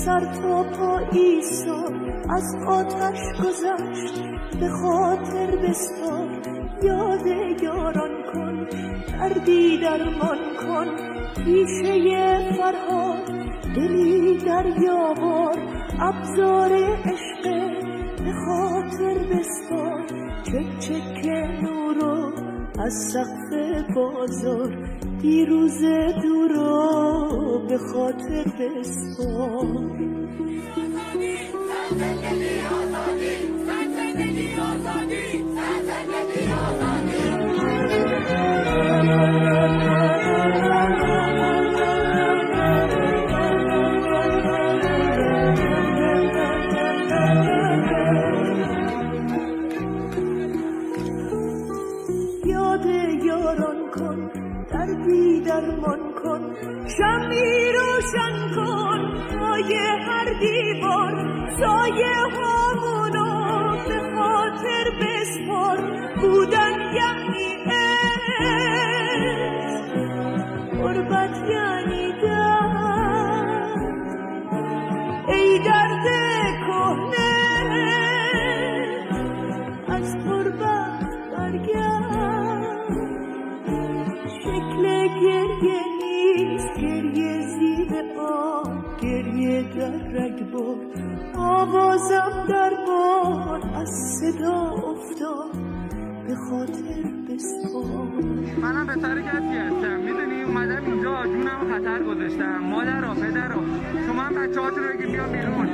سر تا پا عیسی از آتش گذشت، به خاطر بسپار، یاد یاران کن، دردی درمان کن، پیشه فرهاد، دلی دریاوار، ابزار عشق، به خاطر بسپار، چک چک نورو از سقف بازار، دیروز دورو به خاطر بسپار. یاد یاران کن، دردی درمان کن، شمعی روشن کن پای هر دیوار، سایه هامونو به خاطر بسپار. بودن یعنی عشق، غربت یعنی درد، ای درد کهنه از غربت برگرد. شکل گریه نیست گریه زیر آب، گریه در رگبار، آوازم در باد از صدا افتاد، به خاطر بسپار. منم بهتره کسی هستم، میدونی اومدم اینجا جونم خطر گذاشتم. مادرها پدرها شما هم بچه هاتون رو بگید بیان بیرون.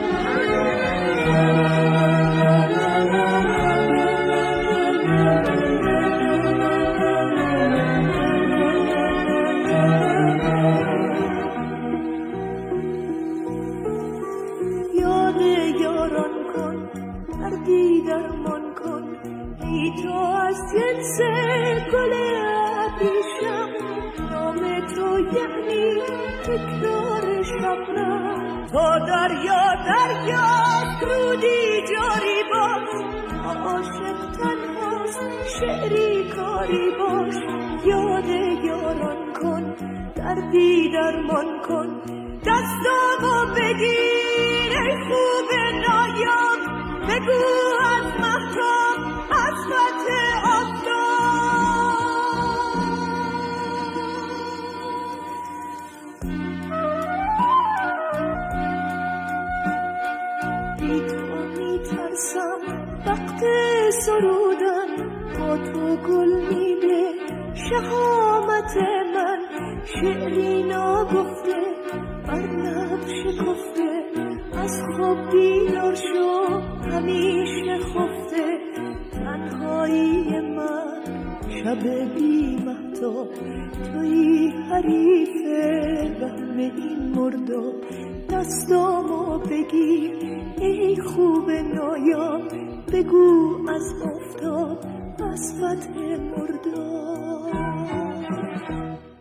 یاد یاران کن، دردی درمان کن، ای تو از جنس گل ابریشم، نام تو یعنی تکرار شبنم. تا دریا رودی جاری باش، عاشق تنهاست شعری کاری باش. یاد یاران کن، دردی درمان کن، دستامو بگیر ای خوب نایاب، بگو از مهتاب از فتح میترسم وقت سرودن، با تو گل میده شهامت من، شعری ناگفته بر لب شکفته، از خواب بیدار شو همیشه خفته. تنهایی من شب بی مهتاب، توی حریف وهم این مرداب. دستامو بگیر ای خوب نایاب، بگو از آفتاب از فتح مرداب.